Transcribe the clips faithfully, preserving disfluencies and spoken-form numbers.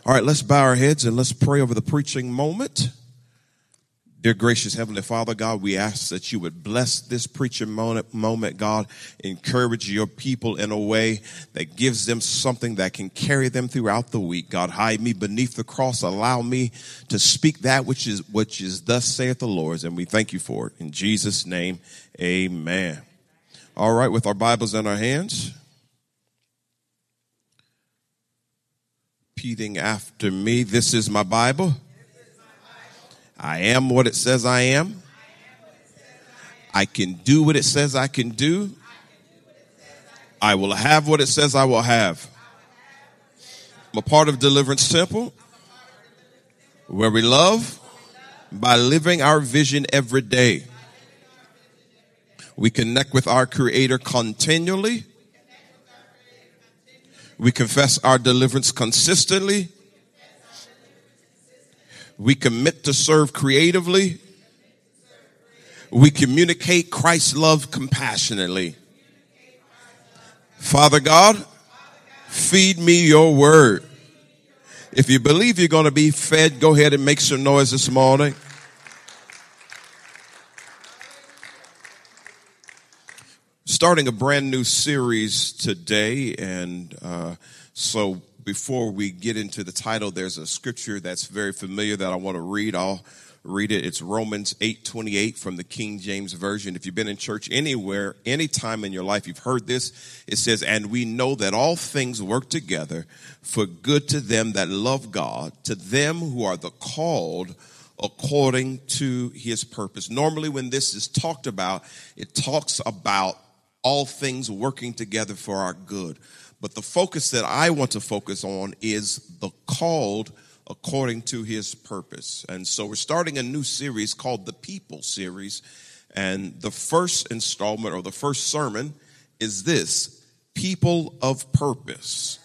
All right, let's bow our heads and let's pray over the preaching moment. Dear gracious Heavenly Father, God, we ask that you would bless this preaching moment, God. Encourage your people in a way that gives them something that can carry them throughout the week. God, hide me beneath the cross. Allow me to speak that which is, which is thus saith the Lord, and we thank you for it. In Jesus' name, amen. All right, with our Bibles in our hands. Repeating after me, this is my Bible. I am what it says I am. I can do what it says I can do. I will have what it says I will have. I'm a part of Deliverance Temple, where we love by living our vision every day. We connect with our Creator continually. We confess our deliverance consistently. We commit to serve creatively. We communicate Christ's love compassionately. Father God, feed me your word. If you believe you're going to be fed, go ahead and make some noise this morning. Starting a brand new series today, and uh, so before we get into the title, there's a scripture that's very familiar that I want to read. I'll read it. It's Romans eight twenty-eight from the King James Version. If you've been in church anywhere, any time in your life, you've heard this. It says, "And we know that all things work together for good to them that love God, to them who are the called according to his purpose." Normally when this is talked about, it talks about all things working together for our good. But the focus that I want to focus on is the called according to his purpose. And so we're starting a new series called the People Series. And the first installment or the first sermon is this: People of Purpose.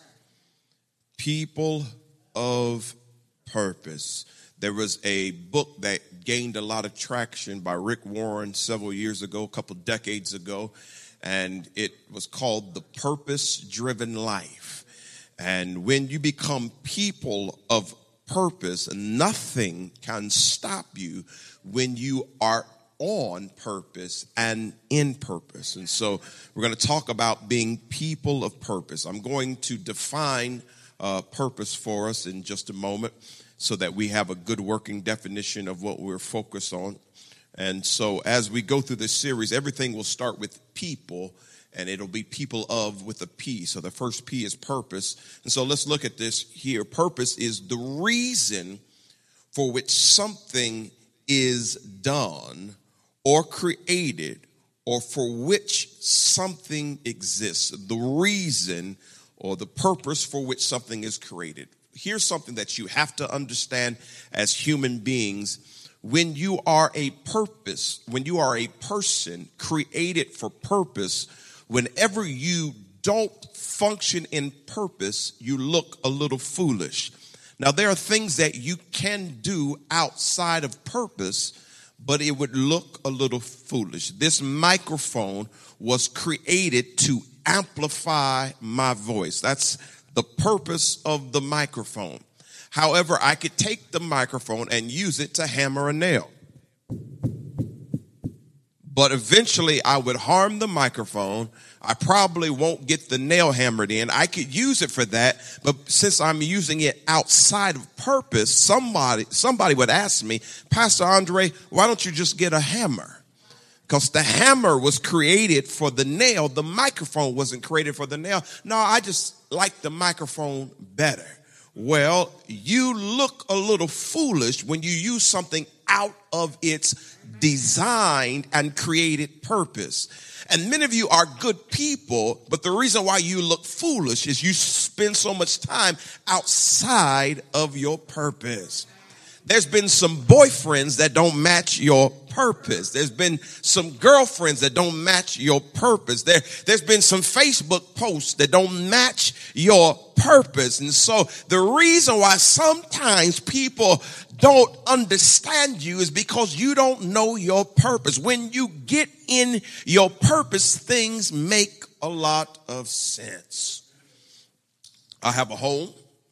People of Purpose. There was a book that gained a lot of traction by Rick Warren several years ago, a couple decades ago. And it was called The Purpose-Driven Life. And when you become people of purpose, nothing can stop you when you are on purpose and in purpose. And so we're going to talk about being people of purpose. I'm going to define uh, purpose for us in just a moment so that we have a good working definition of what we're focused on. And so as we go through this series, everything will start with people, and it'll be people of with a P. So the first P is purpose. And so let's look at this here. Purpose is the reason for which something is done or created, or for which something exists. The reason or the purpose for which something is created. Here's something that you have to understand as human beings. When you are a purpose, when you are a person created for purpose, whenever you don't function in purpose, you look a little foolish. Now, there are things that you can do outside of purpose, but it would look a little foolish. This microphone was created to amplify my voice. That's the purpose of the microphone. However, I could take the microphone and use it to hammer a nail. But eventually I would harm the microphone. I probably won't get the nail hammered in. I could use it for that, but since I'm using it outside of purpose, somebody somebody would ask me, "Pastor Andre, why don't you just get a hammer?" Because the hammer was created for the nail. The microphone wasn't created for the nail. No, I just like the microphone better. Well, you look a little foolish when you use something out of its designed and created purpose. And many of you are good people, but the reason why you look foolish is you spend so much time outside of your purpose. There's been some boyfriends that don't match your purpose. There's been some girlfriends that don't match your purpose. There, there's been some Facebook posts that don't match your purpose. And so the reason why sometimes people don't understand you is because you don't know your purpose. When you get in your purpose, things make a lot of sense. I have a home.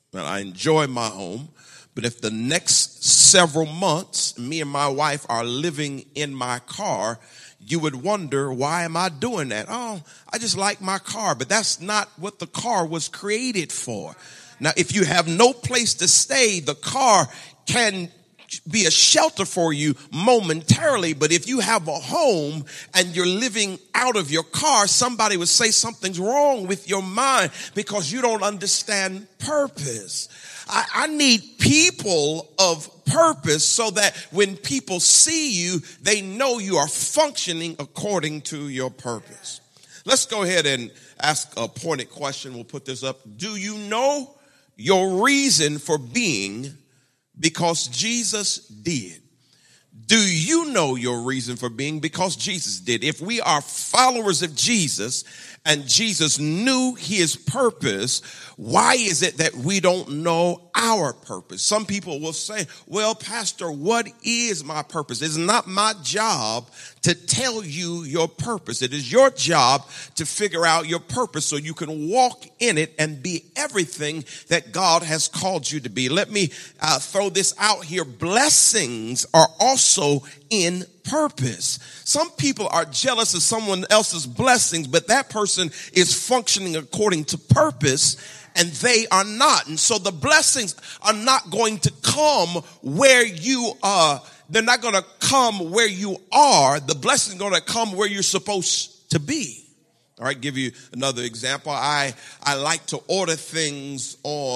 and I enjoy my home. But if the next several months, me and my wife are living in my car, you would wonder, why am I doing that? Oh, I just like my car. But that's not what the car was created for. Now, if you have no place to stay, the car can be a shelter for you momentarily. But if you have a home and you're living out of your car, somebody would say something's wrong with your mind because you don't understand purpose. I, I need people of purpose so that when people see you, they know you are functioning according to your purpose. Let's go ahead and ask a pointed question. We'll put this up. Do you know your reason for being? Because Jesus did. Do you know your reason for being? Because Jesus did. If we are followers of Jesus and Jesus knew his purpose, why is it that we don't know our purpose? Some people will say, well, Pastor, what is my purpose? It's not my job to tell you your purpose. It is your job to figure out your purpose so you can walk in it and be everything that God has called you to be. Let me uh, throw this out here. Blessings are also in purpose. Some people are jealous of someone else's blessings, but that person is functioning according to purpose and they are not. And so the blessings are not going to come where you are. They're not going to come where you are. The blessing is going to come where you're supposed to be. All right, give you another example. I, I like to order things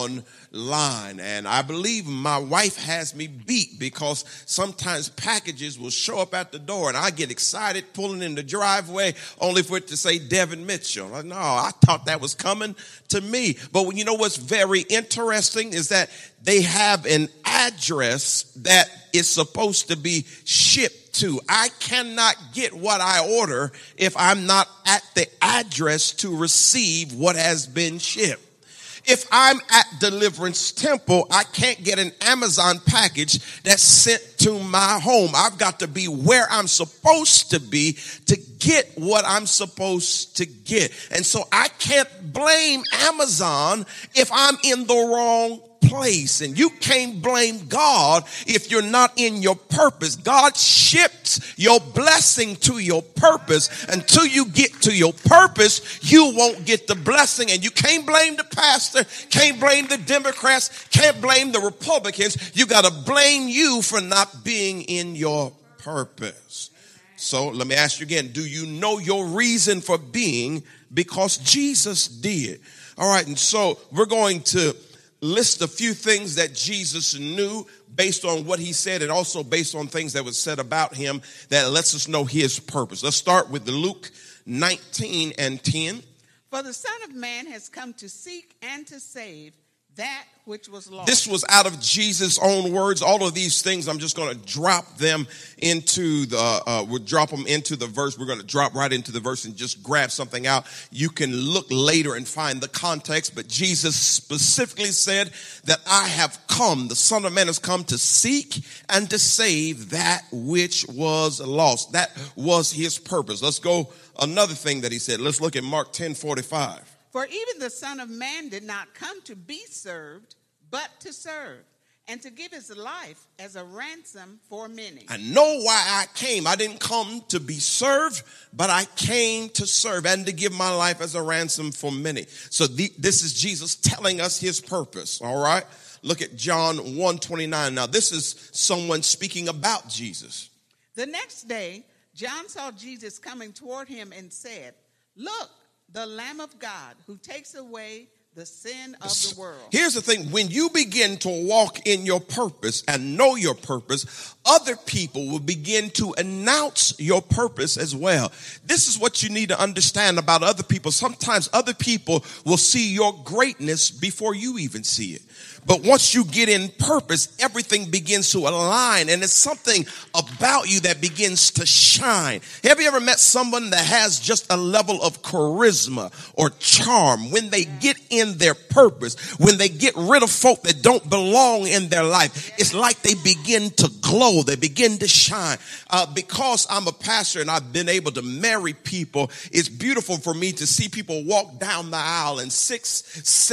online, and I believe my wife has me beat because sometimes packages will show up at the door and I get excited pulling in the driveway only for it to say Devin Mitchell. Like, no, I thought that was coming to me. But you know what's very interesting is that they have an address that is supposed to be shipped to. I cannot get what I order if I'm not at the address to receive what has been shipped. If I'm at Deliverance Temple, I can't get an Amazon package that's sent to my home. I've got to be where I'm supposed to be to get what I'm supposed to get. And so I can't blame Amazon if I'm in the wrong place. And you can't blame God if you're not in your purpose. God ships your blessing to your purpose. Until you get to your purpose, you won't get the blessing. And you can't blame the pastor, can't blame the Democrats, can't blame the Republicans. You got to blame you for not being in your purpose. So let me ask you again, do you know your reason for being? Because Jesus did. All right, and so we're going to list a few things that Jesus knew based on what he said and also based on things that was said about him that lets us know his purpose. Let's start with Luke nineteen and ten. For the Son of Man has come to seek and to save that which was lost. This was out of Jesus' own words. All of these things, I'm just going to drop them into the, uh, we'll drop them into the verse. We're going to drop right into the verse and just grab something out. You can look later and find the context, but Jesus specifically said that I have come, the Son of Man has come to seek and to save that which was lost. That was his purpose. Let's go another thing that he said. Let's look at Mark ten forty-five. For even the Son of Man did not come to be served, but to serve, and to give his life as a ransom for many. I know why I came. I didn't come to be served, but I came to serve and to give my life as a ransom for many. So the, this is Jesus telling us his purpose, all right? Look at John one twenty-nine. Now, this is someone speaking about Jesus. The next day, John saw Jesus coming toward him and said, "Look, the Lamb of God who takes away the sin of the world." Here's the thing. When you begin to walk in your purpose and know your purpose, other people will begin to announce your purpose as well. This is what you need to understand about other people. Sometimes other people will see your greatness before you even see it. But once you get in purpose, everything begins to align, and it's something about you that begins to shine. Have you ever met someone that has just a level of charisma or charm? When they get in their purpose, when they get rid of folk that don't belong in their life, it's like they begin to glow. They begin to shine. Uh, because I'm a pastor and I've been able to marry people, it's beautiful for me to see people walk down the aisle in sixth, seventh,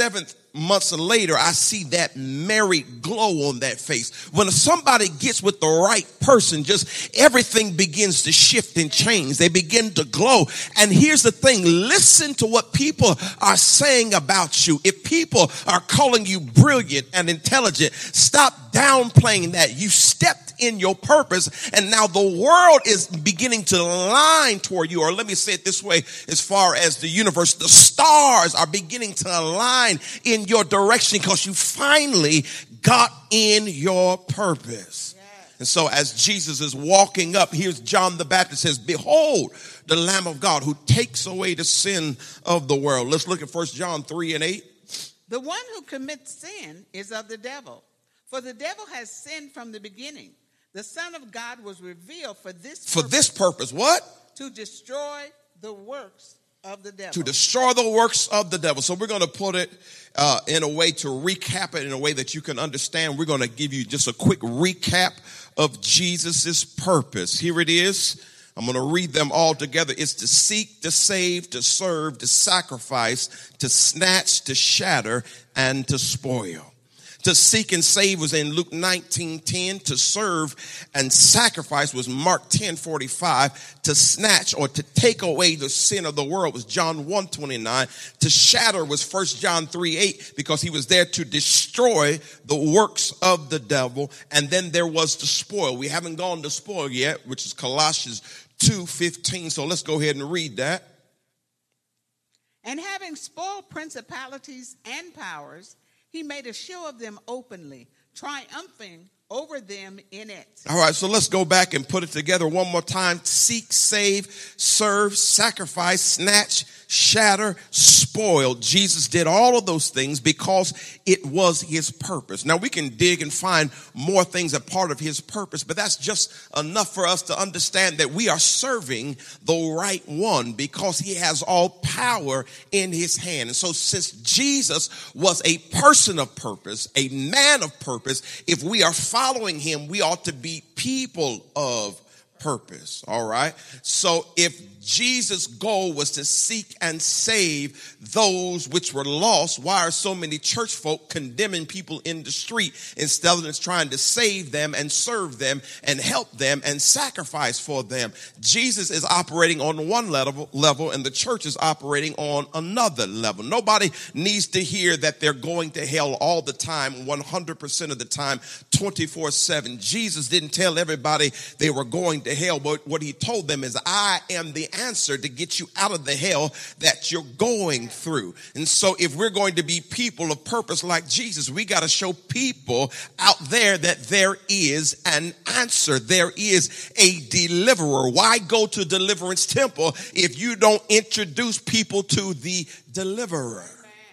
months later, I see that married glow on that face. When somebody gets with the right person, just everything begins to shift and change. They begin to glow. And here's the thing. Listen to what people are saying about you. If people are calling you brilliant and intelligent, stop downplaying that. You stepped in your purpose, and now the world is beginning to align toward you. Or let me say it this way, as far as the universe, the stars are beginning to align in your direction because you finally got in your purpose. Yes. And so as Jesus is walking up, here's John the Baptist says, behold, the Lamb of God who takes away the sin of the world. Let's look at First John three and eight. The one who commits sin is of the devil, for the devil has sinned from the beginning. The Son of God was revealed for this For purpose, this purpose, what? To destroy the works of the devil. To destroy the works of the devil. So we're going to put it uh, in a way to recap it in a way that you can understand. We're going to give you just a quick recap of Jesus's purpose. Here it is. I'm going to read them all together. It's to seek, to save, to serve, to sacrifice, to snatch, to shatter, and to spoil. To seek and save was in Luke nineteen ten. To serve and sacrifice was Mark ten forty-five. To snatch or to take away the sin of the world was John one twenty-nine. To shatter was First John three eight, because he was there to destroy the works of the devil. And then there was to spoil. We haven't gone to spoil yet, which is Colossians two fifteen. So let's go ahead and read that. And having spoiled principalities and powers, he made a show of them openly, triumphing over them in it. All right, so let's go back and put it together one more time. Seek, save, serve, sacrifice, snatch, shatter, spoil. Jesus did all of those things because it was his purpose. Now we can dig and find more things a part of his purpose, but that's just enough for us to understand that we are serving the right one because he has all power in his hand. And so since Jesus was a person of purpose, a man of purpose, if we are following him, we ought to be people of purpose. All right. So if Jesus' goal was to seek and save those which were lost, why are so many church folk condemning people in the street instead of just trying to save them and serve them and help them and sacrifice for them? Jesus is operating on one level, level and the church is operating on another level. Nobody needs to hear that they're going to hell all the time, one hundred percent of the time, twenty-four seven. Jesus didn't tell everybody they were going to hell, but what he told them is, I am the answer to get you out of the hell that you're going through. And so if we're going to be people of purpose like Jesus, we got to show people out there that there is an answer. There is a deliverer. Why go to Deliverance Temple if you don't introduce people to the deliverer?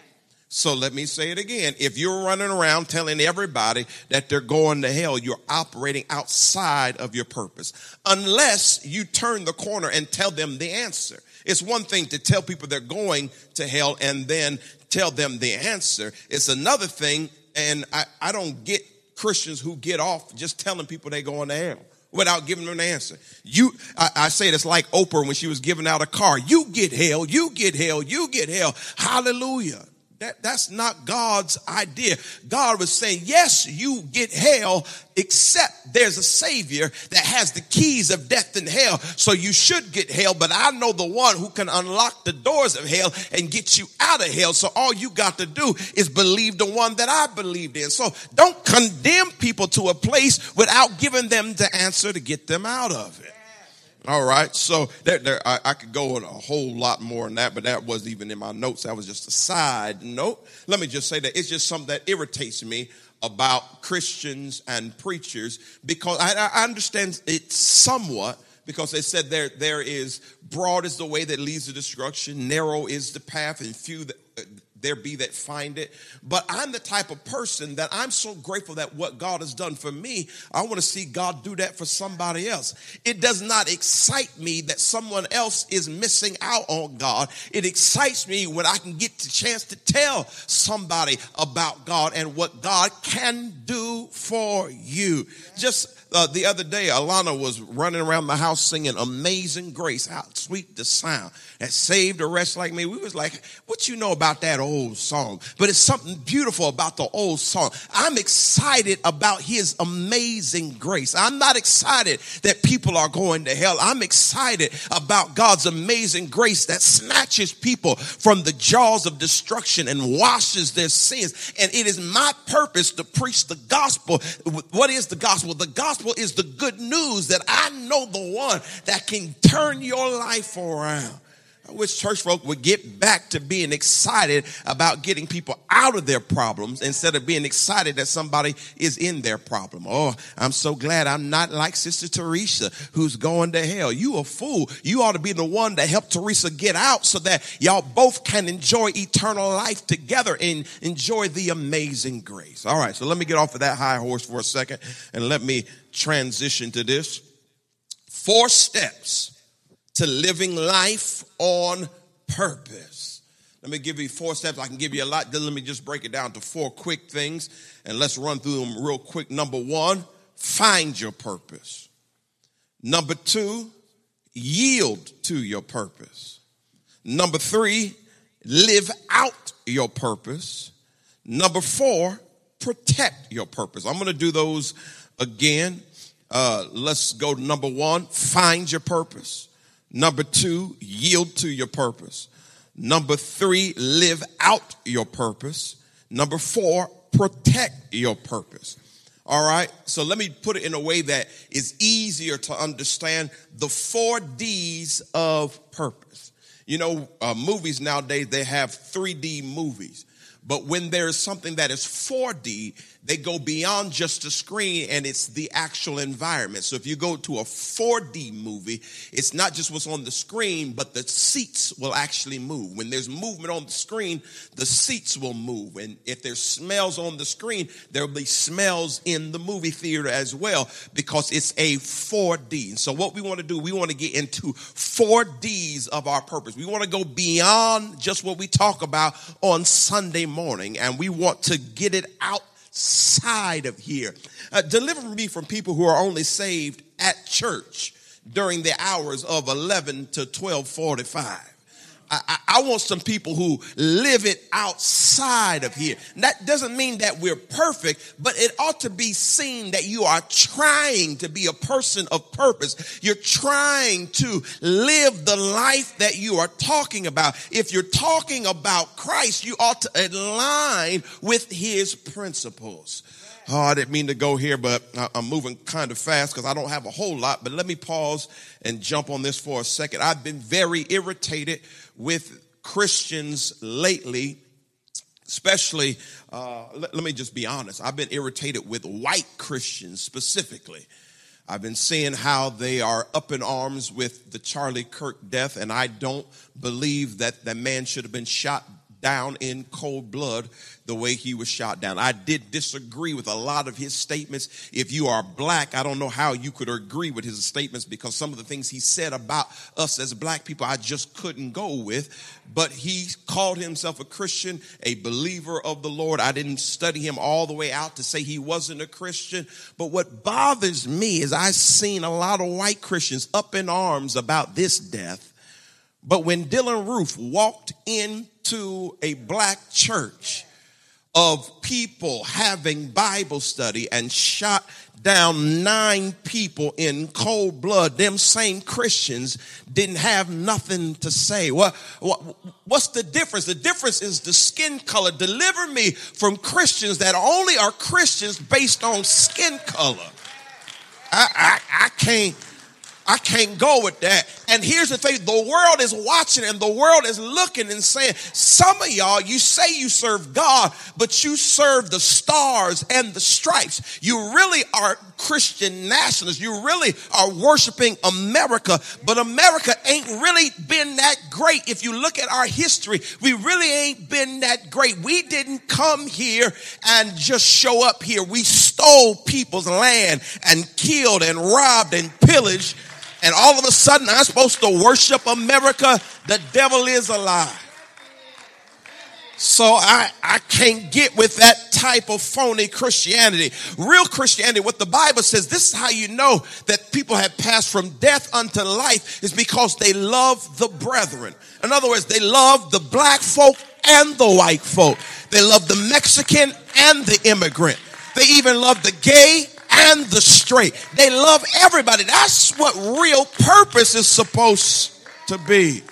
So let me say it again. If you're running around telling everybody that they're going to hell, you're operating outside of your purpose. Unless you turn the corner and tell them the answer. It's one thing to tell people they're going to hell and then tell them the answer. It's another thing, and I, I don't get Christians who get off just telling people they're going to hell without giving them an answer. You, I, I say it's like Oprah when she was giving out a car. You get hell, you get hell, you get hell. Hallelujah. That, that's not God's idea. God was saying, yes, you get hell, except there's a Savior that has the keys of death and hell. So you should get hell, but I know the one who can unlock the doors of hell and get you out of hell. So all you got to do is believe the one that I believed in. So don't condemn people to a place without giving them the answer to get them out of it. All right, so there, there, I, I could go on a whole lot more than that, but that wasn't even in my notes. That was just a side note. Let me just say that it's just something that irritates me about Christians and preachers, because I, I understand it somewhat, because they said there there is broad is the way that leads to destruction, narrow is the path, and few that uh, there be that find it. But I'm the type of person that I'm so grateful that what God has done for me, I want to see God do that for somebody else. It does not excite me that someone else is missing out on God. It excites me when I can get the chance to tell somebody about God and what God can do for you. Just Uh, the other day, Alana was running around the house singing Amazing Grace. How sweet the sound that saved a wretch like me. We was like, what you know about that old song? But it's something beautiful about the old song. I'm excited about his amazing grace. I'm not excited that people are going to hell. I'm excited about God's amazing grace that snatches people from the jaws of destruction and washes their sins. And it is my purpose to preach the gospel. What is the gospel? The gospel is the good news that I know the one that can turn your life around. I wish church folk would get back to being excited about getting people out of their problems instead of being excited that somebody is in their problem. Oh, I'm so glad I'm not like Sister Teresa who's going to hell. You a fool. You ought to be the one that helped Teresa get out so that y'all both can enjoy eternal life together and enjoy the amazing grace. All right, so let me get off of that high horse for a second and let me transition to this. Four steps to living life on purpose. Let me give you four steps. I can give you a lot. Then let me just break it down to four quick things, and let's run through them real quick. Number one, find your purpose. Number two, yield to your purpose. Number three, live out your purpose. Number four, protect your purpose. I'm going to do those again. Uh, let's go to number one, find your purpose. Number two, yield to your purpose. Number three, live out your purpose. Number four, protect your purpose. All right. So let me put it in a way that is easier to understand. The four D's of purpose. You know, uh, movies nowadays, they have three D movies. But when there is something that is four D, they go beyond just the screen and it's the actual environment. So if you go to a four D movie, it's not just what's on the screen, but the seats will actually move. When there's movement on the screen, the seats will move. And if there's smells on the screen, there'll be smells in the movie theater as well because it's a four D. And so what we want to do, we want to get into four D's of our purpose. We want to go beyond just what we talk about on Sunday morning, and we want to get it outside of here. Uh, deliver me from people who are only saved at church during the hours of eleven to twelve forty-five. I, I want some people who live it outside of here. And that doesn't mean that we're perfect, but it ought to be seen that you are trying to be a person of purpose. You're trying to live the life that you are talking about. If you're talking about Christ, you ought to align with his principles. Oh, I didn't mean to go here, but I'm moving kind of fast because I don't have a whole lot. But let me pause and jump on this for a second. I've been very irritated with Christians lately, especially, uh, let, let me just be honest. I've been irritated with white Christians specifically. I've been seeing how they are up in arms with the Charlie Kirk death, and I don't believe that the man should have been shot down in cold blood the way he was shot down. I did disagree with a lot of his statements. If you are black, I don't know how you could agree with his statements because some of the things he said about us as black people, I just couldn't go with. But he called himself a Christian, a believer of the Lord. I didn't study him all the way out to say he wasn't a Christian. But what bothers me is I've seen a lot of white Christians up in arms about this death. But when Dylan Roof walked into a black church of people having Bible study and shot down nine people in cold blood, them same Christians didn't have nothing to say. What, what, what's the difference? The difference is the skin color. Deliver me from Christians that only are Christians based on skin color. I, I, I can't. I can't go with that. And here's the thing. The world is watching and the world is looking and saying, some of y'all, you say you serve God, but you serve the stars and the stripes. You really are Christian nationalists. You really are worshiping America, but America ain't really been that great. If you look at our history, we really ain't been that great. We didn't come here and just show up here. We stole people's land and killed and robbed and pillaged. And all of a sudden, I'm supposed to worship America. The devil is a lie. So I, I can't get with that type of phony Christianity. Real Christianity, what the Bible says, this is how you know that people have passed from death unto life, is because they love the brethren. In other words, they love the black folk and the white folk. They love the Mexican and the immigrant. They even love the gay and the straight. They love everybody. That's what real purpose is supposed to be.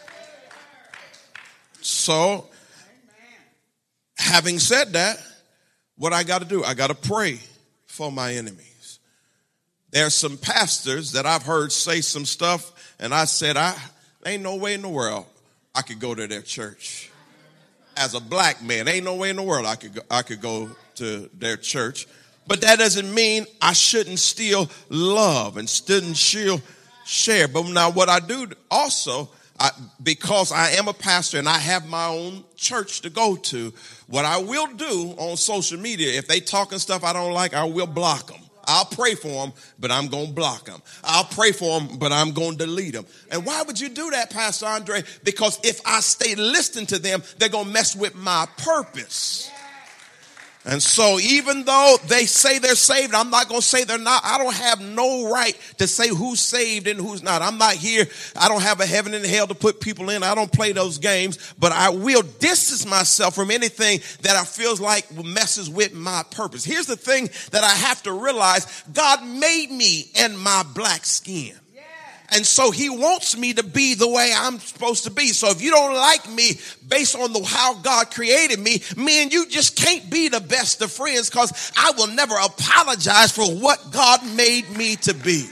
So, having said that, what I got to do, I got to pray for my enemies. There's some pastors that I've heard say some stuff, and I said, I ain't no way in the world I could go to their church. As a black man, ain't no way in the world I could go, I could go to their church. But that doesn't mean I shouldn't still love and shouldn't still share. But now what I do also, I, because I am a pastor and I have my own church to go to, what I will do on social media, if they talking stuff I don't like, I will block them. I'll pray for them, but I'm going to block them. I'll pray for them, but I'm going to delete them. And why would you do that, Pastor Andre? Because if I stay listening to them, they're going to mess with my purpose. And so even though they say they're saved, I'm not going to say they're not. I don't have no right to say who's saved and who's not. I'm not here. I don't have a heaven and hell to put people in. I don't play those games. But I will distance myself from anything that I feel like messes with my purpose. Here's the thing that I have to realize. God made me in my black skin. And so he wants me to be the way I'm supposed to be. So if you don't like me based on the how God created me, me and you just can't be the best of friends, because I will never apologize for what God made me to be.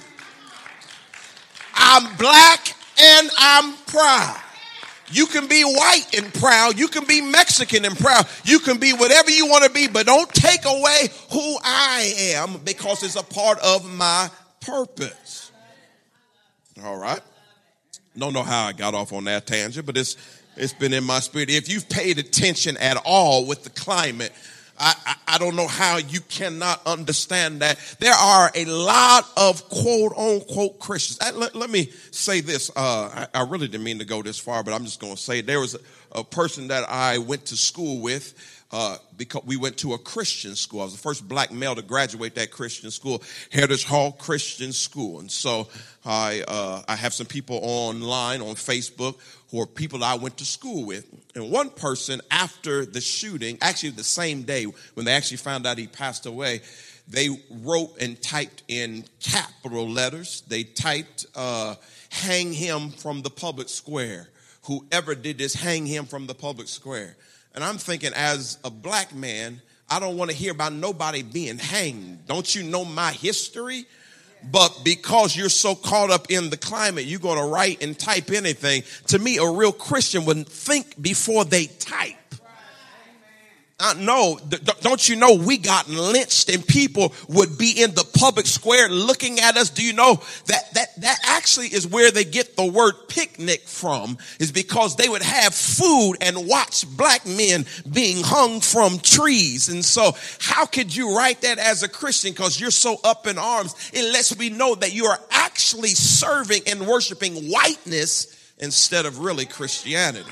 I'm black and I'm proud. You can be white and proud. You can be Mexican and proud. You can be whatever you want to be, but don't take away who I am, because it's a part of my purpose. All right. Don't know how I got off on that tangent, but it's it's been in my spirit. If you've paid attention at all with the climate, I, I, I don't know how you cannot understand that. There are a lot of quote unquote Christians. I, let, let me say this. Uh, I, I really didn't mean to go this far, but I'm just going to say it. There was a, a person that I went to school with. Uh, because we went to a Christian school. I was the first black male to graduate that Christian school, Heritage Hall Christian School. And so I uh, I have some people online on Facebook who are people I went to school with. And one person, after the shooting, actually the same day when they actually found out he passed away, they wrote and typed in capital letters. They typed, uh, hang him from the public square. Whoever did this, hang him from the public square. And I'm thinking, as a black man, I don't want to hear about nobody being hanged. Don't you know my history? But because you're so caught up in the climate, you're going to write and type anything. To me, a real Christian would think before they type. I know, don't you know we got lynched and people would be in the public square looking at us? Do you know that that that actually is where they get the word picnic from, is because they would have food and watch black men being hung from trees. And so how could you write that as a Christian? Because you're so up in arms. It lets me know that you are actually serving and worshiping whiteness instead of really Christianity.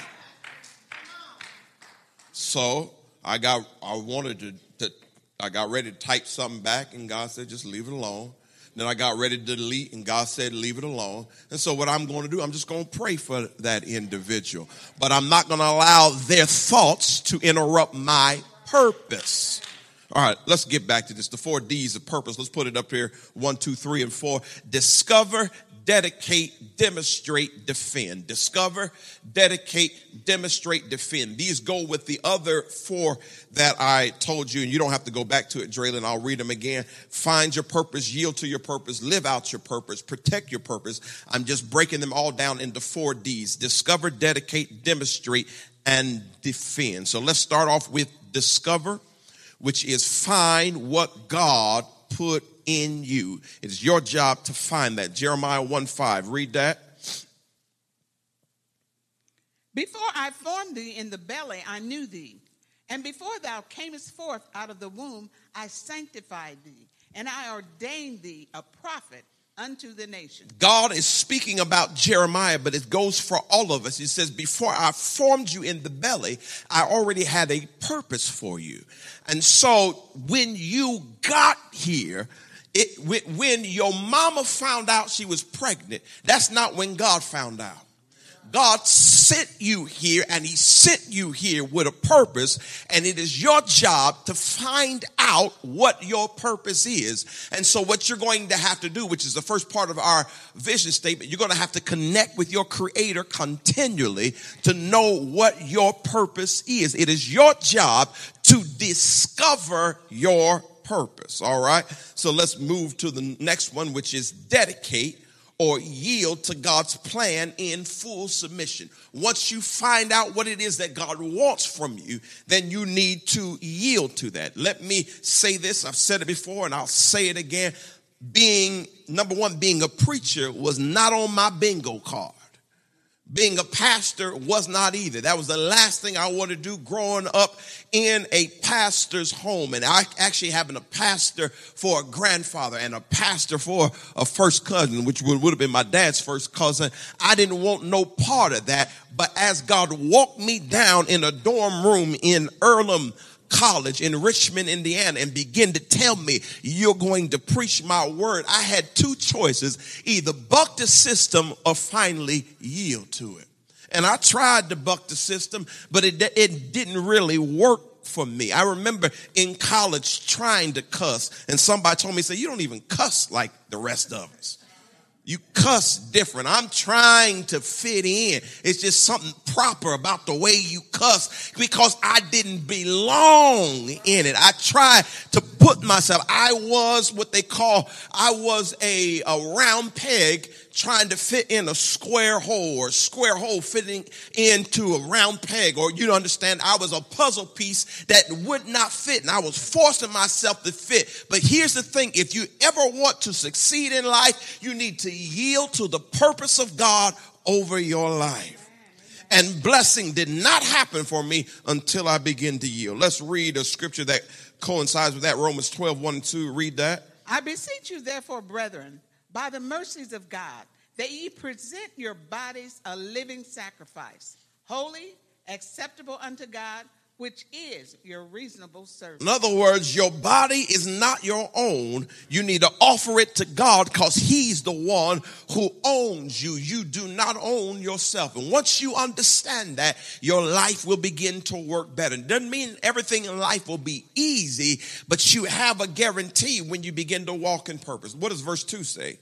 So I got, I wanted to, to, I got ready to type something back, and God said, just leave it alone. Then I got ready to delete, and God said, leave it alone. And so what I'm going to do, I'm just going to pray for that individual. But I'm not going to allow their thoughts to interrupt my purpose. All right, let's get back to this. The four D's of purpose. Let's put it up here. One, two, three, and four. Discover, dedicate, demonstrate, defend. Discover, dedicate, demonstrate, defend. These go with the other four that I told you, and you don't have to go back to it, Draylon. I'll read them again. Find your purpose, yield to your purpose, live out your purpose, protect your purpose. I'm just breaking them all down into four D's. Discover, dedicate, demonstrate, and defend. So let's start off with discover, which is find what God put in you. It is your job to find that. Jeremiah one five. Read that. Before I formed thee in the belly, I knew thee. And before thou camest forth out of the womb, I sanctified thee. And I ordained thee a prophet unto the nation. God is speaking about Jeremiah, but it goes for all of us. He says, before I formed you in the belly, I already had a purpose for you. And so when you got here, it, when your mama found out she was pregnant, that's not when God found out. God sent you here, and he sent you here with a purpose, and it is your job to find out what your purpose is. And so what you're going to have to do, which is the first part of our vision statement, you're going to have to connect with your Creator continually to know what your purpose is. It is your job to discover your purpose. All right. So let's move to the next one, which is dedicate or yield to God's plan in full submission. Once you find out what it is that God wants from you, then you need to yield to that. Let me say this. I've said it before and I'll say it again. Being, number one, being a preacher was not on my bingo card. Being a pastor was not either. That was the last thing I wanted to do growing up in a pastor's home. And I actually having a pastor for a grandfather and a pastor for a first cousin, which would, would have been my dad's first cousin. I didn't want no part of that. But as God walked me down in a dorm room in Earlham College in Richmond, Indiana, and begin to tell me, you're going to preach my word, I had two choices: either buck the system or finally yield to it. And I tried to buck the system, but it, it didn't really work for me. I remember in college trying to cuss, and somebody told me, say, you don't even cuss like the rest of us. You cuss different. I'm trying to fit in. It's just something proper about the way you cuss, because I didn't belong in it. I tried to put myself, I was what they call, I was a, a round peg trying to fit in a square hole, or a square hole fitting into a round peg. Or you understand, I was a puzzle piece that would not fit, and I was forcing myself to fit. But here's the thing: if you ever want to succeed in life, you need to yield to the purpose of God over your life. And blessing did not happen for me until I began to yield. Let's read a scripture that coincides with that. Romans twelve, one and two. Read that. I beseech you, therefore, brethren, by the mercies of God, that ye present your bodies a living sacrifice, holy, acceptable unto God, which is your reasonable service. In other words, your body is not your own. You need to offer it to God, because he's the one who owns you. You do not own yourself. And once you understand that, your life will begin to work better. It doesn't mean everything in life will be easy, but you have a guarantee when you begin to walk in purpose. What does verse two say?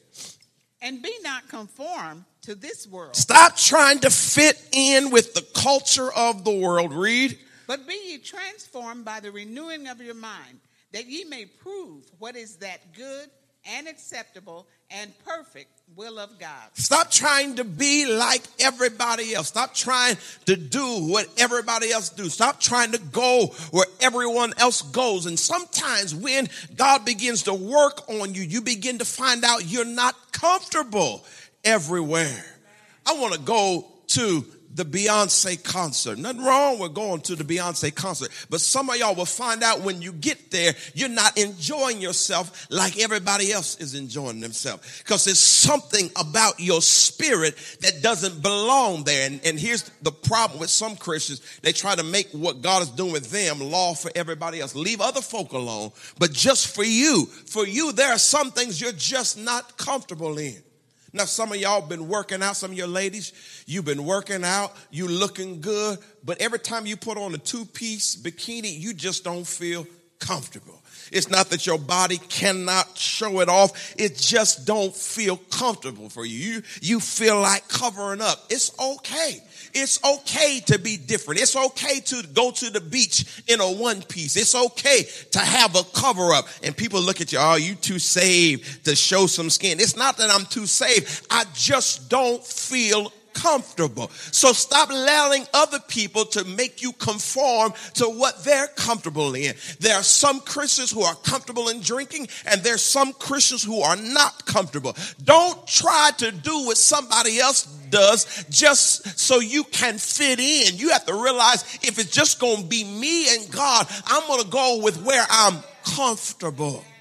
And be not conformed to this world. Stop trying to fit in with the culture of the world. Read. But be ye transformed by the renewing of your mind, that ye may prove what is that good and acceptable and perfect will of God. Stop trying to be like everybody else. Stop trying to do what everybody else do. Stop trying to go where everyone else goes. And sometimes when God begins to work on you, you begin to find out you're not comfortable everywhere. I want to go to the Beyonce concert. Nothing wrong with going to the Beyonce concert. But some of y'all will find out when you get there, you're not enjoying yourself like everybody else is enjoying themselves. Because there's something about your spirit that doesn't belong there. And, and here's the problem with some Christians. They try to make what God is doing with them law for everybody else. Leave other folk alone. But just for you, for you, there are some things you're just not comfortable in. Now, some of y'all been working out, some of your ladies, you've been working out, you looking good, but every time you put on a two-piece bikini, you just don't feel comfortable. It's not that your body cannot show it off. It just don't feel comfortable for you. You, you feel like covering up. It's okay. It's okay to be different. It's okay to go to the beach in a one piece. It's okay to have a cover up. And people look at you, oh, you too saved to show some skin. It's not that I'm too saved. I just don't feel comfortable. So stop allowing other people to make you conform to what they're comfortable in. There are some Christians who are comfortable in drinking, and there's some Christians who are not comfortable. Don't try to do what somebody else does just so you can fit in. You have to realize, if it's just going to be me and God, I'm going to go with where I'm comfortable.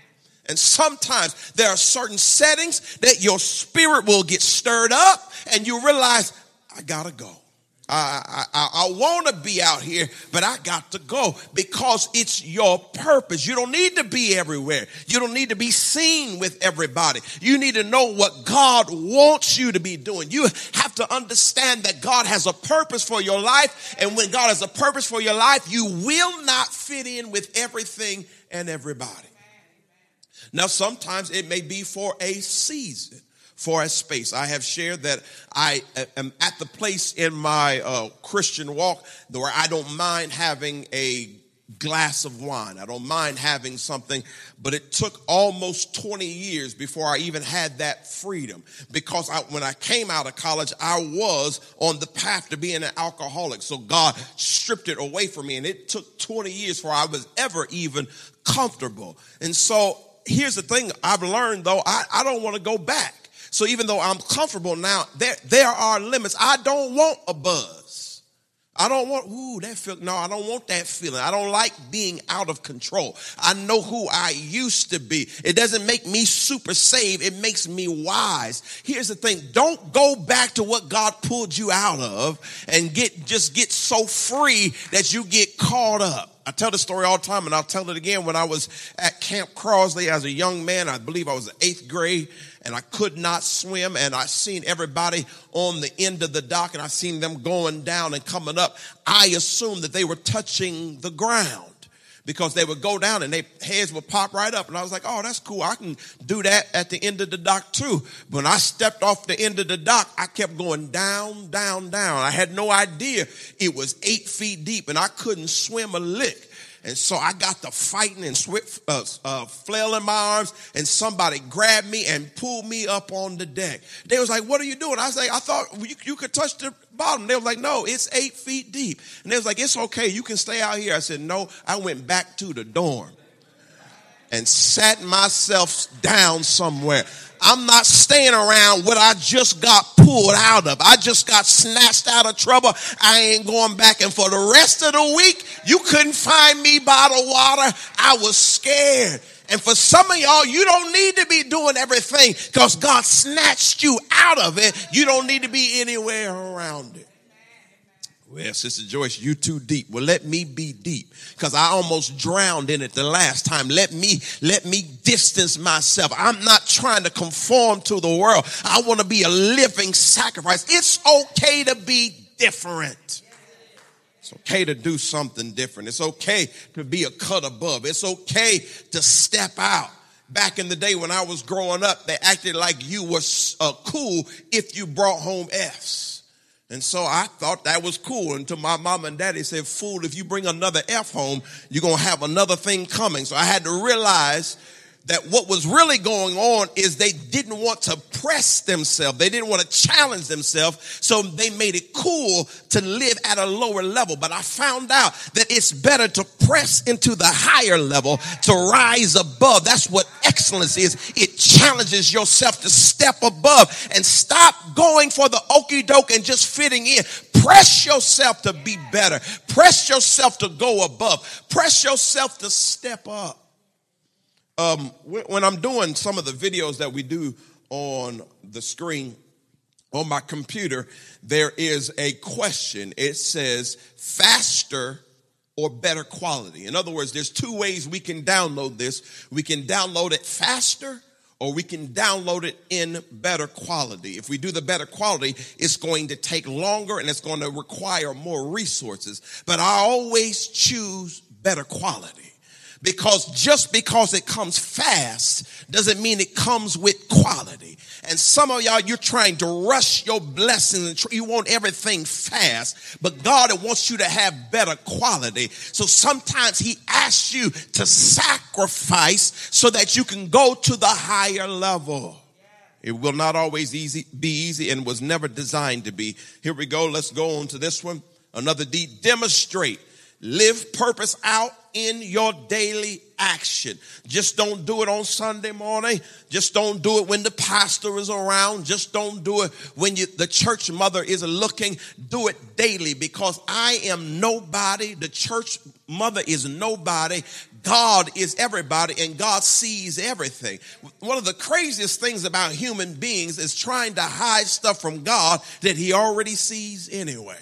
And sometimes there are certain settings that your spirit will get stirred up and you realize, I gotta go. I, I, I want to be out here, but I got to go because it's your purpose. You don't need to be everywhere. You don't need to be seen with everybody. You need to know what God wants you to be doing. You have to understand that God has a purpose for your life. And when God has a purpose for your life, you will not fit in with everything and everybody. Now, sometimes it may be for a season, for a space. I have shared that I am at the place in my uh, Christian walk where I don't mind having a glass of wine. I don't mind having something, but it took almost twenty years before I even had that freedom, because I, when I came out of college, I was on the path to being an alcoholic. So God stripped it away from me, and it took twenty years before I was ever even comfortable. And so here's the thing I've learned, though, I, I don't want to go back. So even though I'm comfortable now, there, there are limits. I don't want a buzz. I don't want, ooh, that feel. No, I don't want that feeling. I don't like being out of control. I know who I used to be. It doesn't make me super saved. It makes me wise. Here's the thing. Don't go back to what God pulled you out of and get just get so free that you get caught up. I tell the story all the time, and I'll tell it again. When I was at Camp Crosley as a young man, I believe I was in eighth grade, and I could not swim, and I seen everybody on the end of the dock, and I seen them going down and coming up. I assumed that they were touching the ground, because they would go down and their heads would pop right up. And I was like, oh, that's cool. I can do that at the end of the dock too. But when I stepped off the end of the dock, I kept going down, down, down. I had no idea it was eight feet deep and I couldn't swim a lick. And so I got to fighting and swift, uh, uh, flailing my arms, and somebody grabbed me and pulled me up on the deck. They was like, what are you doing? I was like, I thought you, you could touch the bottom. They was like, no, it's eight feet deep. And they was like, it's okay. You can stay out here. I said, no. I went back to the dorm and sat myself down somewhere. I'm not staying around what I just got pulled out of. I just got snatched out of trouble. I ain't going back. And for the rest of the week, you couldn't find me by the water. I was scared. And for some of y'all, you don't need to be doing everything because God snatched you out of it. You don't need to be anywhere around it. Well, Sister Joyce, you too deep. Well, let me be deep, because I almost drowned in it the last time. Let me, let me distance myself. I'm not trying to conform to the world. I want to be a living sacrifice. It's okay to be different. It's okay to do something different. It's okay to be a cut above. It's okay to step out. Back in the day when I was growing up, they acted like you were uh, cool if you brought home F's. And so I thought that was cool until my mom and daddy said, fool, if you bring another F home, you're going to have another thing coming. So I had to realize that what was really going on is they didn't want to press themselves. They didn't want to challenge themselves. So they made it cool to live at a lower level. But I found out that it's better to press into the higher level, to rise above. That's what excellence is. It challenges yourself to step above and stop going for the okie doke and just fitting in. Press yourself to be better. Press yourself to go above. Press yourself to step up. Um, when I'm doing some of the videos that we do on the screen on my computer, there is a question. It says faster or better quality. In other words, there's two ways we can download this. We can download it faster, or we can download it in better quality. If we do the better quality, it's going to take longer and it's going to require more resources. But I always choose better quality. Because just because it comes fast doesn't mean it comes with quality. And some of y'all, you're trying to rush your blessings and tr- you want everything fast, but God wants you to have better quality. So sometimes he asks you to sacrifice so that you can go to the higher level. It will not always easy, be easy, and was never designed to be. Here we go. Let's go on to this one. Another D. Demonstrate. Live purpose out in your daily action. Just don't do it on Sunday morning. Just don't do it when the pastor is around. Just don't do it when you, the church mother is looking. Do it daily, because I am nobody. The church mother is nobody. God is everybody and God sees everything. One of the craziest things about human beings is trying to hide stuff from God that he already sees anyway.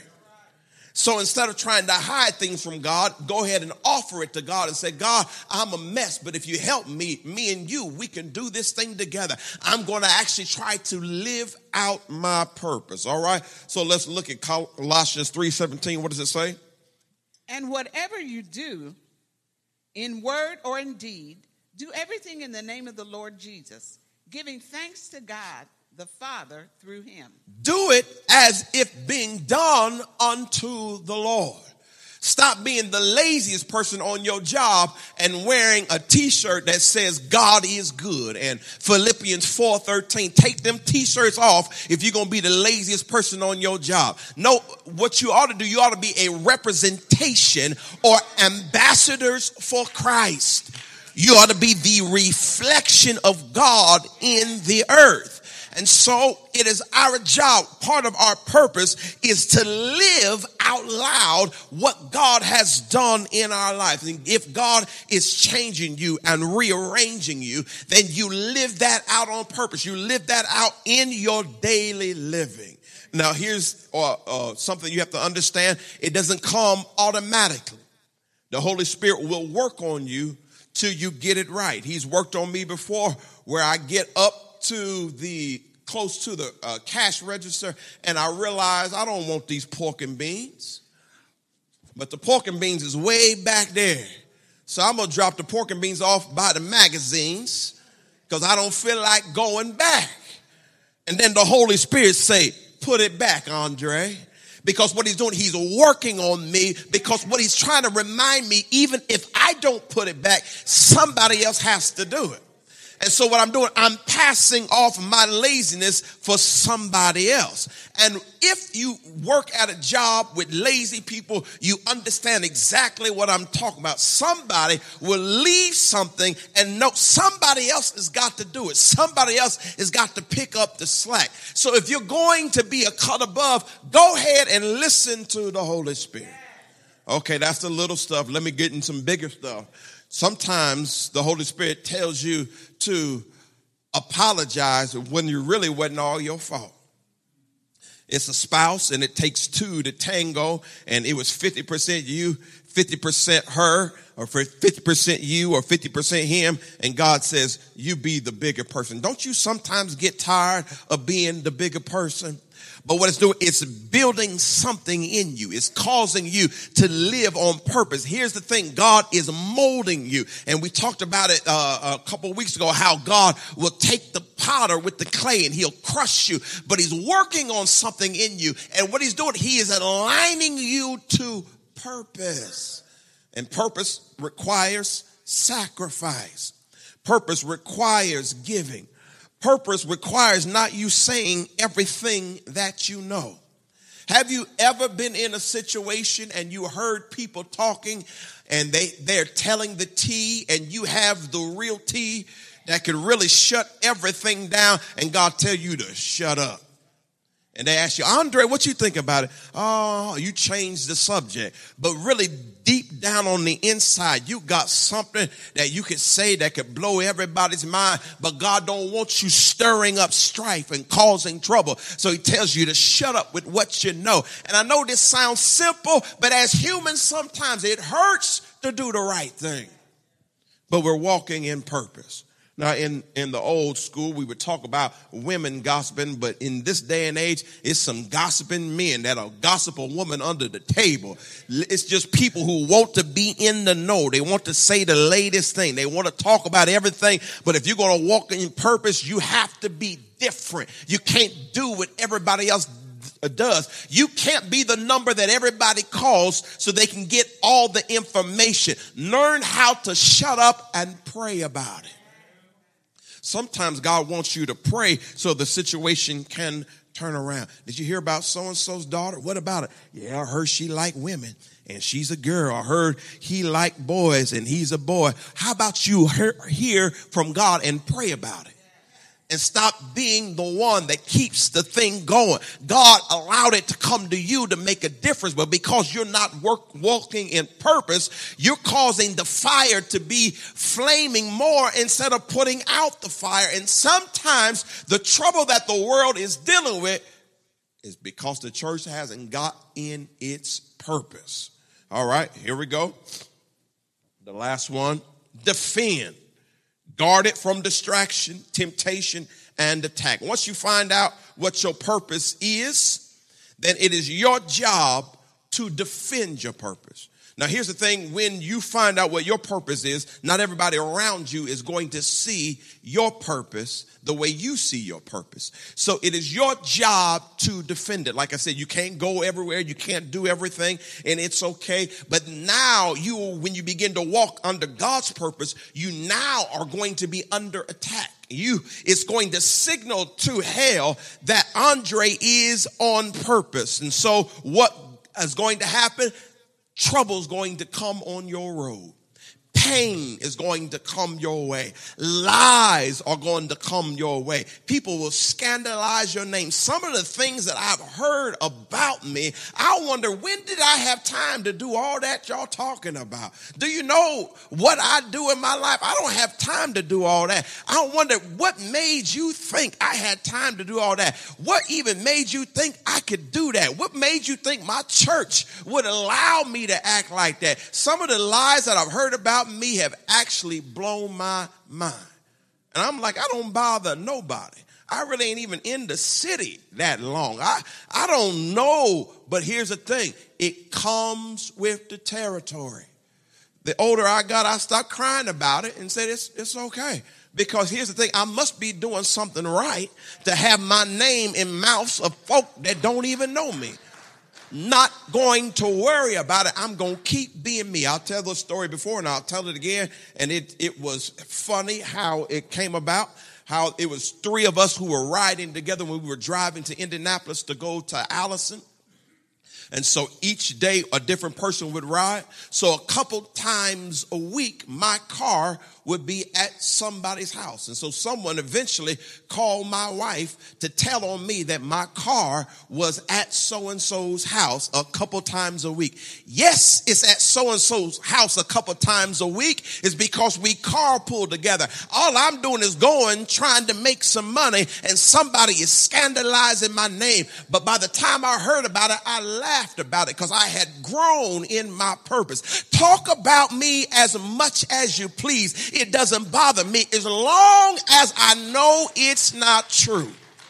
So instead of trying to hide things from God, go ahead and offer it to God and say, God, I'm a mess, but if you help me, me and you, we can do this thing together. I'm going to actually try to live out my purpose. All right. So let's look at Colossians three seventeen. What does it say? And whatever you do, in word or in deed, do everything in the name of the Lord Jesus, giving thanks to God the Father through him. Do it as if being done unto the Lord. Stop being the laziest person on your job and wearing a t-shirt that says God is good. And Philippians four thirteen, take them t-shirts off if you're going to be the laziest person on your job. No, what you ought to do, you ought to be a representation or ambassadors for Christ. You ought to be the reflection of God in the earth. And so it is our job, part of our purpose is to live out loud what God has done in our life. And if God is changing you and rearranging you, then you live that out on purpose. You live that out in your daily living. Now here's uh, uh, something you have to understand. It doesn't come automatically. The Holy Spirit will work on you till you get it right. He's worked on me before where I get up to the close to the uh, cash register and I realize I don't want these pork and beans, but the pork and beans is way back there. So I'm going to drop the pork and beans off by the magazines because I don't feel like going back. And then the Holy Spirit say, put it back, Andre. Because what he's doing, he's working on me because what he's trying to remind me, even if I don't put it back, somebody else has to do it. And so what I'm doing, I'm passing off my laziness for somebody else. And if you work at a job with lazy people, you understand exactly what I'm talking about. Somebody will leave something and know somebody else has got to do it. Somebody else has got to pick up the slack. So if you're going to be a cut above, go ahead and listen to the Holy Spirit. Okay, that's the little stuff. Let me get in some bigger stuff. Sometimes the Holy Spirit tells you to apologize when you really wasn't all your fault. It's a spouse and it takes two to tango and it was fifty percent you, fifty percent her, or for fifty percent you or fifty percent him. And God says, you be the bigger person. Don't you sometimes get tired of being the bigger person? But what it's doing, it's building something in you. It's causing you to live on purpose. Here's the thing. God is molding you. And we talked about it uh, a couple of weeks ago, how God will take the potter with the clay and he'll crush you. But he's working on something in you. And what he's doing, he is aligning you to purpose. And purpose requires sacrifice. Purpose requires giving. Purpose requires not you saying everything that you know. Have you ever been in a situation and you heard people talking and they, they're telling the tea and you have the real tea that can really shut everything down and God tell you to shut up? And they ask you, Andre, what you think about it? Oh, you changed the subject. But really deep down on the inside, you got something that you could say that could blow everybody's mind. But God don't want you stirring up strife and causing trouble. So he tells you to shut up with what you know. And I know this sounds simple, but as humans, sometimes it hurts to do the right thing. But we're walking in purpose. Now, in, in the old school, we would talk about women gossiping, but in this day and age, it's some gossiping men that'll gossip a woman under the table. It's just people who want to be in the know. They want to say the latest thing. They want to talk about everything. But if you're going to walk in purpose, you have to be different. You can't do what everybody else does. You can't be the number that everybody calls so they can get all the information. Learn how to shut up and pray about it. Sometimes God wants you to pray so the situation can turn around. Did you hear about so-and-so's daughter? What about it? Yeah, I heard she liked women and she's a girl. I heard he liked boys and he's a boy. How about you hear from God and pray about it? and stop being the one that keeps the thing going. God allowed it to come to you to make a difference, but because you're not work, walking in purpose, you're causing the fire to be flaming more instead of putting out the fire. And sometimes the trouble that the world is dealing with is because the church hasn't got in its purpose. All right, here we go. The last one, defend. Guard it from distraction, temptation, and attack. Once you find out what your purpose is, then it is your job to defend your purpose. Now, here's the thing. When you find out what your purpose is, not everybody around you is going to see your purpose the way you see your purpose. So it is your job to defend it. Like I said, you can't go everywhere. You can't do everything, and it's okay. But now you, when you begin to walk under God's purpose, you now are going to be under attack. You, it's going to signal to hell that Andre is on purpose. And so what is going to happen? Trouble's going to come on your road. Pain is going to come your way. Lies are going to come your way. People will scandalize your name. Some of the things that I've heard about me, I wonder, when did I have time to do all that y'all talking about? Do you know what I do in my life? I don't have time to do all that. I wonder what made you think I had time to do all that? What even made you think I could do that? What made you think my church would allow me to act like that? Some of the lies that I've heard about me have actually blown my mind. And I'm like, I don't bother nobody. I really ain't even in the city that long. I, I don't know. But here's the thing. It comes with the territory. The older I got, I stopped crying about it and said, it's, it's okay. Because here's the thing. I must be doing something right to have my name in mouths of folk that don't even know me. Not going to worry about it. I'm going to keep being me. I'll tell the story before and I'll tell it again. And it, it was funny how it came about. How it was three of us who were riding together when we were driving to Indianapolis to go to Allison. And so each day a different person would ride. So a couple times a week, my car would be at somebody's house. And so someone eventually called my wife to tell on me that my car was at so-and-so's house a couple times a week. Yes, it's at so-and-so's house a couple times a week is because we carpool together. All I'm doing is going, trying to make some money, and somebody is scandalizing my name. But by the time I heard about it, I laughed about it because I had grown in my purpose. Talk about me as much as you please. It doesn't bother me as long as I know it's not true.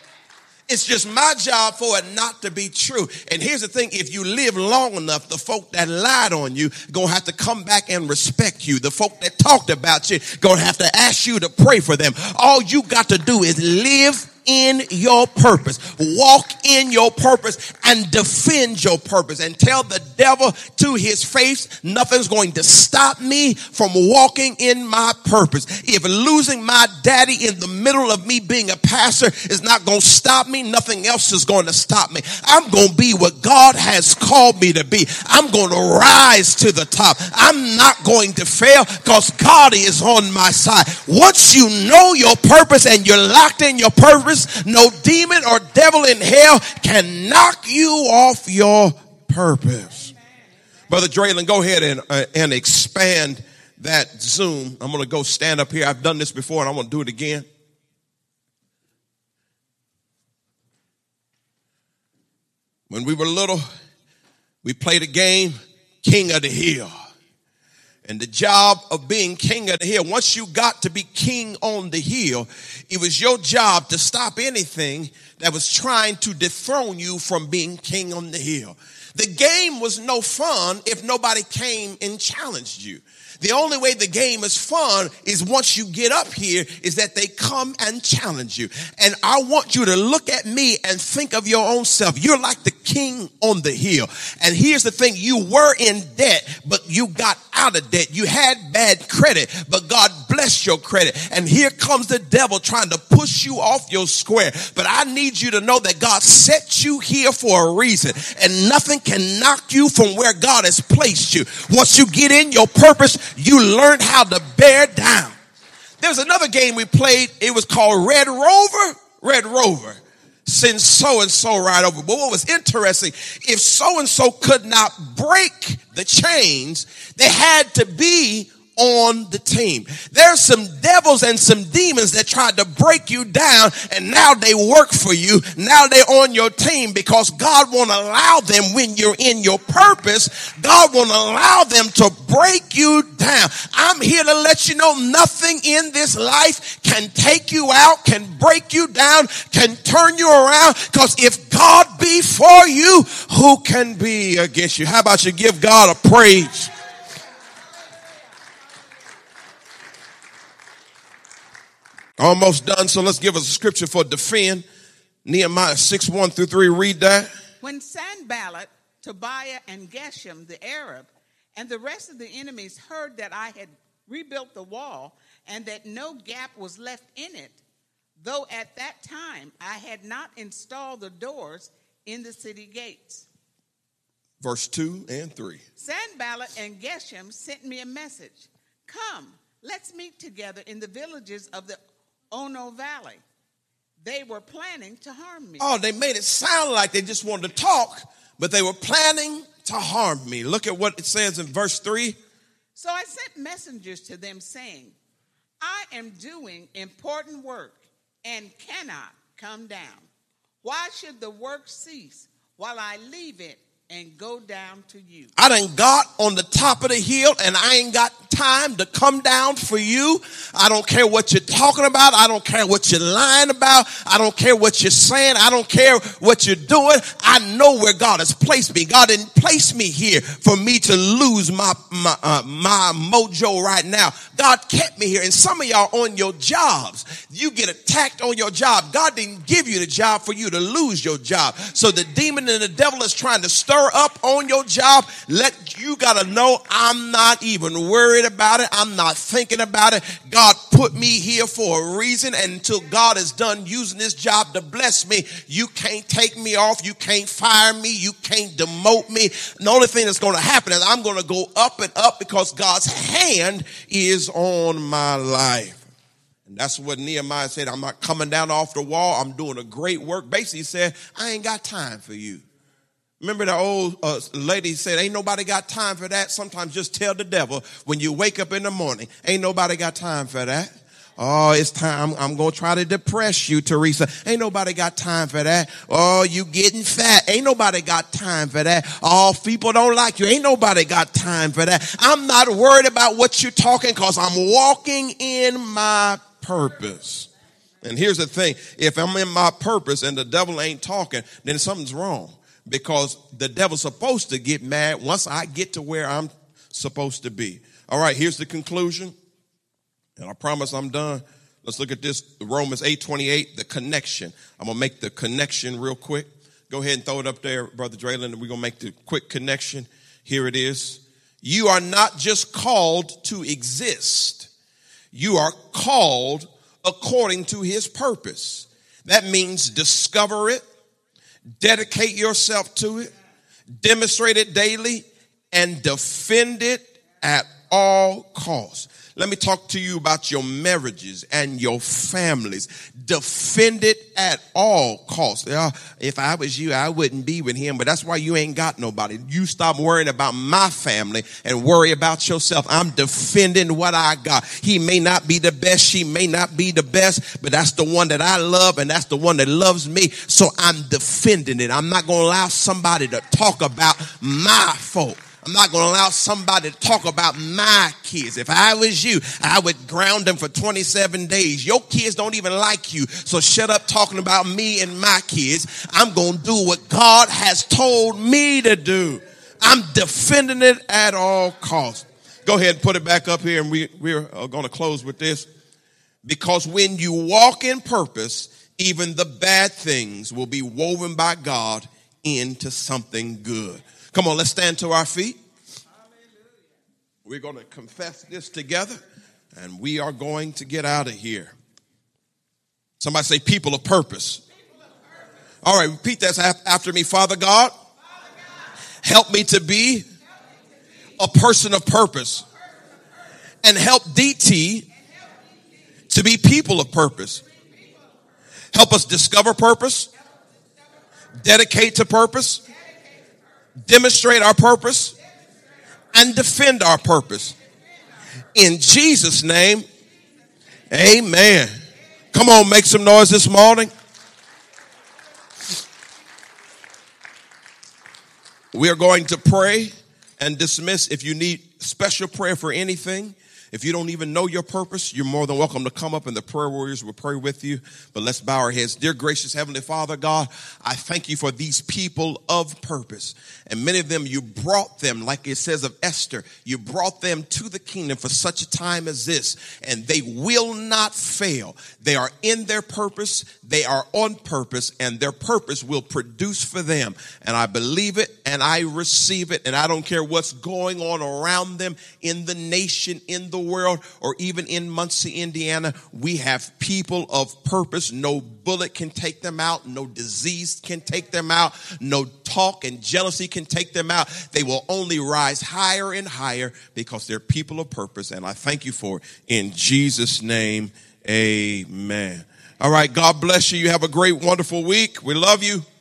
It's just my job for it not to be true. And here's the thing. If you live long enough, the folk that lied on you going to have to come back and respect you. The folk that talked about you going to have to ask you to pray for them. All you got to do is live in your purpose, walk in your purpose, and defend your purpose, and tell the devil to his face, nothing's going to stop me from walking in my purpose. If losing my daddy in the middle of me being a pastor is not going to stop me, nothing else is going to stop me. I'm going to be what God has called me to be. I'm going to rise to the top. I'm not going to fail because God is on my side. Once you know your purpose and you're locked in your purpose, no demon or devil in hell can knock you off your purpose. Brother Draylon, go ahead and, uh, and expand that Zoom. I'm going to go stand up here. I've done this before and I want to do it again. When we were little, we played a game, King of the Hill. And the job of being king of the hill, once you got to be king on the hill, it was your job to stop anything that was trying to dethrone you from being king on the hill. The game was no fun if nobody came and challenged you. The only way the game is fun is once you get up here is that they come and challenge you. And I want you to look at me and think of your own self. You're like the king on the hill. And here's the thing. You were in debt, but you got out of debt. You had bad credit, but God blessed your credit. And here comes the devil trying to push you off your square. But I need you to know that God set you here for a reason, and nothing can knock you from where God has placed you. Once you get in your purpose, you learn how to bear down. There's another game we played. It was called Red Rover. Red Rover. Send so-and-so right over. But what was interesting, if so-and-so could not break the chains, they had to be on the team. There's some devils and some demons that tried to break you down, and now they work for you. Now they're on your team because God won't allow them when you're in your purpose. God won't allow them to break you down. I'm here to let you know nothing in this life can take you out, can break you down, can turn you around, because if God be for you, who can be against you? How about you give God a praise? Almost done, so let's give us a scripture for defend. Nehemiah six, one through three, read that. When Sanballat, Tobiah, and Geshem, the Arab, and the rest of the enemies heard that I had rebuilt the wall and that no gap was left in it, though at that time I had not installed the doors in the city gates. Verse two and three. Sanballat and Geshem sent me a message. Come, let's meet together in the villages of the Ono Valley. They were planning to harm me. Oh, they made it sound like they just wanted to talk, but they were planning to harm me. Look at what it says in verse three. So I sent messengers to them saying, I am doing important work and cannot come down. Why should the work cease while I leave it and go down to you? I done got on the top of the hill and I ain't got time to come down for you. I don't care what you're talking about. I don't care what you're lying about. I don't care what you're saying. I don't care what you're doing. I know where God has placed me. God didn't place me here for me to lose my my, uh, my mojo right now. God kept me here. And some of y'all on your jobs, you get attacked on your job. God didn't give you the job for you to lose your job. So the demon and the devil is trying to stir up on your job. Let you gotta know I'm not even worried about it. I'm not thinking about it. God put me here for a reason, and until God is done using this job to bless me, you can't take me off. You can't fire me. You can't demote me. The only thing that's going to happen is I'm going to go up and up because God's hand is on my life. And that's what Nehemiah said. I'm not coming down off the wall. I'm doing a great work. Basically, he said, I ain't got time for you. Remember the old uh, lady said, ain't nobody got time for that. Sometimes just tell the devil when you wake up in the morning, ain't nobody got time for that. Oh, it's time. I'm, I'm going to try to depress you, Teresa. Ain't nobody got time for that. Oh, you getting fat. Ain't nobody got time for that. Oh, people don't like you. Ain't nobody got time for that. I'm not worried about what you're talking because I'm walking in my purpose. And here's the thing. If I'm in my purpose and the devil ain't talking, then something's wrong. Because the devil's supposed to get mad once I get to where I'm supposed to be. All right, here's the conclusion. And I promise I'm done. Let's look at this. Romans eight twenty-eight, the connection. I'm going to make the connection real quick. Go ahead and throw it up there, Brother Draylen, and we're going to make the quick connection. Here it is. You are not just called to exist. You are called according to his purpose. That means discover it. Dedicate yourself to it, demonstrate it daily, and defend it at all costs. Let me talk to you about your marriages and your families. Defend it at all costs. Yeah, if I was you, I wouldn't be with him, but that's why you ain't got nobody. You stop worrying about my family and worry about yourself. I'm defending what I got. He may not be the best. She may not be the best, but that's the one that I love, and that's the one that loves me. So I'm defending it. I'm not going to allow somebody to talk about my folk. I'm not going to allow somebody to talk about my kids. If I was you, I would ground them for twenty-seven days. Your kids don't even like you, so shut up talking about me and my kids. I'm going to do what God has told me to do. I'm defending it at all costs. Go ahead and put it back up here, and we, we're going to close with this. Because when you walk in purpose, even the bad things will be woven by God into something good. Come on, let's stand to our feet. We're going to confess this together, and we are going to get out of here. Somebody say, people of purpose. People of purpose. All right, repeat that after me. Father God, Father God, help me to be, me to be a person of purpose, person of purpose. And help D T to be people of purpose. Help us discover purpose, dedicate to purpose, demonstrate our purpose, and defend our purpose. In Jesus' name, amen. Come on, make some noise this morning. We are going to pray and dismiss. If you need special prayer for anything, if you don't even know your purpose, you're more than welcome to come up and the prayer warriors will pray with you. But let's bow our heads. Dear gracious Heavenly Father, God, I thank you for these people of purpose. And many of them, you brought them, like it says of Esther, you brought them to the kingdom for such a time as this. And they will not fail. They are in their purpose. They are on purpose. And their purpose will produce for them. And I believe it and I receive it. And I don't care what's going on around them in the nation, in the world, or even in Muncie, Indiana. We have people of purpose. No bullet can take them out. No disease can take them out. No talk and jealousy can take them out. They will only rise higher and higher because they're people of purpose. And I thank you for it. In Jesus' name, amen. All right. God bless you. You have a great, wonderful week. We love you.